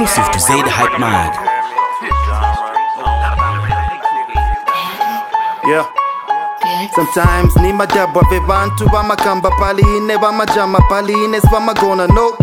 Exclusive to Zaid Hype Mag. Yeah. Sometimes ni madaba vevantu vamakamba paline vamajama paline svamagona no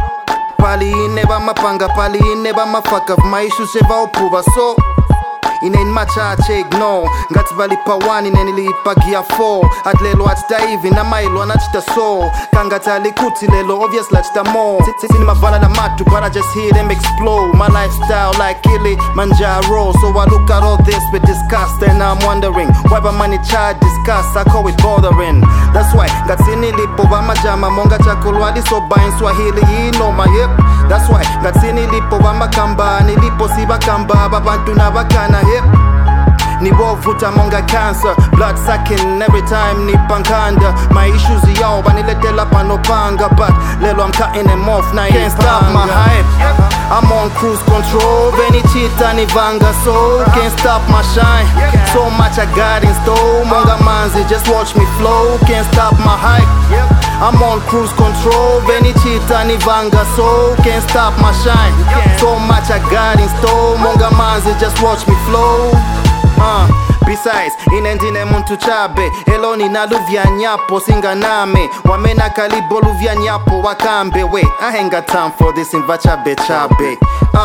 paline vamapanga paline vamafaka maishu sevaupuva so ine machache ignore ngati valipa 1 ine nilipa gia 4 atlelo atitaivi na mailo anachita so kangati alikuti lelo obviously achita more sisi ni mavala na matu but I just hear them explode my lifestyle like Kilimanjaro so I look at all this with disgust and I'm wondering why my money child discuss I call it bothering that's why ngati nilipo vamajama monga chakulwadi so buying Swahili you know my hip that's why ngati nilipo vamakamba nilipo sivakamba babantu nabakana hip nivovuta monga cancer blood sucking every time nipankanda my issues yo vaniletela panopanga but lelo I'm cutting them off now can't stop my hype I'm on cruise control veni chita nivanga so can't stop my shine so much I got in store monga manzi just watch me flow can't stop my hype I'm on cruise control veni chita nivanga so can't stop my shine so much I got in store monga manzi just watch me flow besides inendine muntu chabe eloni na luvya nyapo singaname wamena kalibo luvya nyapo wakambe we I ain't got time for this invachabe chabe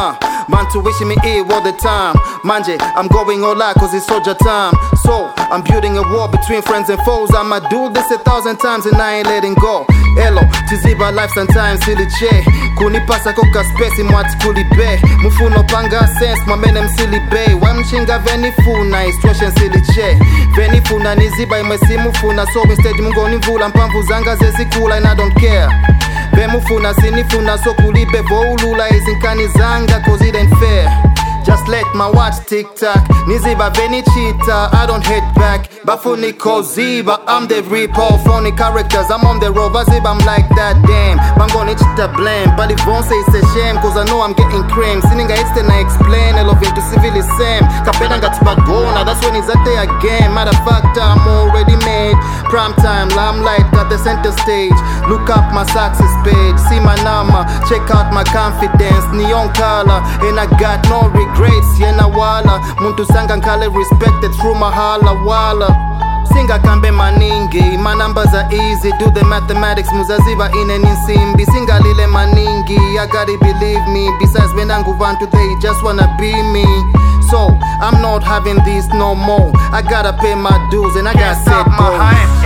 bantu wishing me ill all the time manje I'm going all out cause it's soldier time so I'm building a war between friends and foes I'ma do this 1,000 times and I ain't letting go elo tiziba life sometimes siliche kunipasa koka space mwati kulibe mufuno panga sense mamene msilibe wamchinga venifuna instruction siliche venifuna niziba imwesimufuna so instead mungo nivula mpamvu zanga zezikula and I don't care vemufuna sinifuna so kulibe voulula izinkani zanga cause it ain't fair just let my watch tick-tock niziba veni cheetah I don't hit back bafuni koziba I'm the repo phony characters I'm on the road ziba I'm like that damn bangoni chita blame but it won't say it's a shame cause I know I'm getting cream sininga it's I explain I love into civil same kapena ngatibagona that's when it's at the again matter of fact I'm already made prime time limelight at the center stage look up my success page see my nama check out my confidence neon color and I got no regrets yena wala muntu sanga nkale respected through mahala wala singa kambe maningi my numbers are easy do the mathematics muzaziva ine ninsimbi singa lile maningi I gotta believe me besides venangu vantu they just wanna be me so I'm not having this no more I gotta pay my dues and I gotta set goals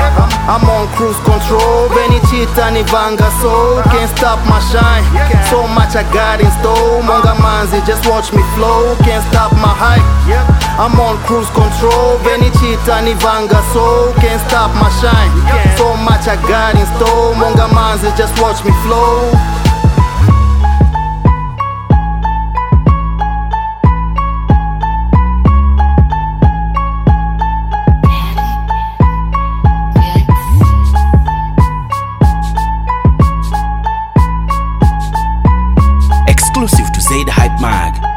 I'm on cruise control veni chita nivanga so can't stop my shine so much I got in store monga manzi just watch me flow can't stop my hype I'm on cruise control veni chita nivanga so can't stop my shine so much I got in store monga manzi just watch me flow Exclusive to Zaid Hype Mag.